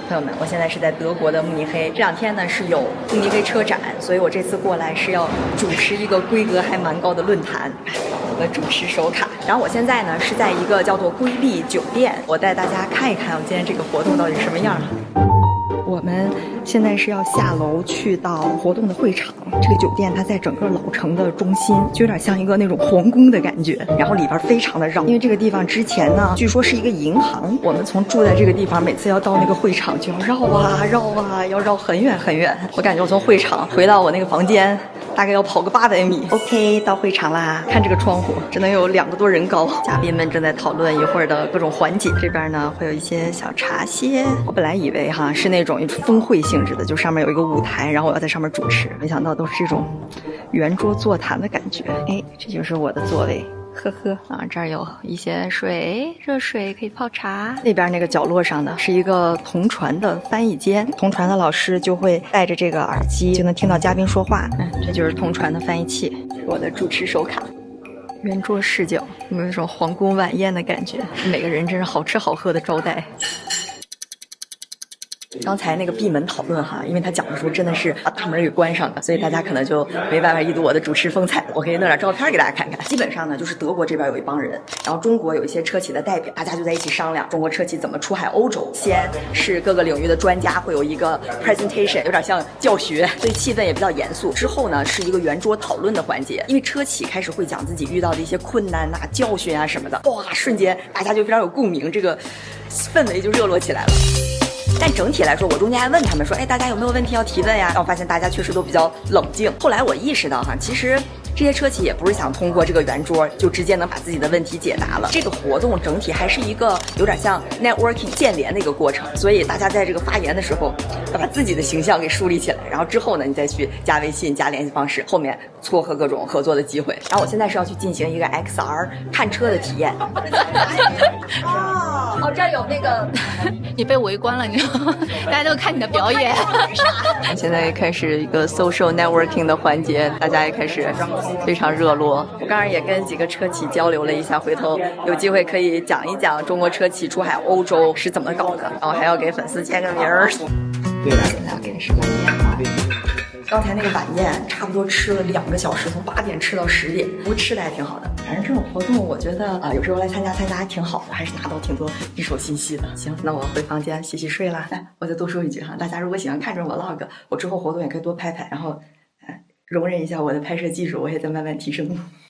朋友们，我现在是在德国的慕尼黑，这2天呢是有慕尼黑车展，所以我这次过来是要主持一个规格还蛮高的论坛，我的主持手卡。然后我现在呢是在一个叫做瑰丽酒店，我带大家看一看我今天这个活动到底什么样。我们现在是要下楼去到活动的会场，这个酒店它在整个老城的中心，就有点像一个那种皇宫的感觉，然后里边非常的绕，因为这个地方之前呢据说是一个银行，我们从住在这个地方每次要到那个会场就要绕啊绕啊，要绕很远很远，我感觉我从会场回到我那个房间大概要跑个800米。 OK， 到会场啦，看这个窗户只能有2个多人高，嘉宾们正在讨论一会儿的各种环节，这边呢会有一些小茶歇，我本来以为是那种峰会性质的，就上面有一个舞台，然后我要在上面主持，没想到都是这种圆桌座谈的感觉。哎，这就是我的座位，呵呵啊，这儿有一些水，热水可以泡茶。那边那个角落上呢是一个同传的翻译间，同传的老师就会带着这个耳机就能听到嘉宾说话。这就是同传的翻译器，我的主持手卡。圆桌视角，有没有一种皇宫晚宴的感觉？每个人真是好吃好喝的招待。刚才那个闭门讨论因为他讲的时候真的是把大门给关上了，所以大家可能就没办法一睹我的主持风采了。我可以弄点照片给大家看看。基本上呢，就是德国这边有一帮人，然后中国有一些车企的代表，大家就在一起商量中国车企怎么出海欧洲。先是各个领域的专家会有一个 presentation， 有点像教学，所以气氛也比较严肃。之后呢是一个圆桌讨论的环节，因为车企开始会讲自己遇到的一些困难教训什么的，哇，瞬间大家就非常有共鸣，这个氛围就热络起来了。但整体来说，我中间还问他们说，大家有没有问题要提问呀？然后发现大家确实都比较冷静。后来我意识到其实这些车企也不是想通过这个圆桌就直接能把自己的问题解答了。这个活动整体还是一个有点像 networking 建联的一个过程，所以大家在这个发言的时候要把自己的形象给树立起来，然后之后呢，你再去加微信、加联系方式，后面撮合各种合作的机会。然后我现在是要去进行一个 XR 看车的体验。哦，这儿有那个， 你被围观了，你知道吗？大家都看你的表演。 现在开始一个 social networking 的环节，大家也开始非常热络。我刚刚也跟几个车企交流了一下，回头有机会可以讲一讲中国车企出海欧洲是怎么搞的，然后还要给粉丝签个名儿。对了，现在要开始晚宴了。刚才那个晚宴差不多吃了2个小时，从8点吃到10点，不过吃的还挺好的。反正这种活动我觉得有时候来参加还挺好的，还是拿到挺多一手信息的。行，那我回房间洗洗睡啦。我再多说一句大家如果喜欢看这种 vlog， 我之后活动也可以多拍拍，然后容忍一下我的拍摄技术，我也在慢慢提升。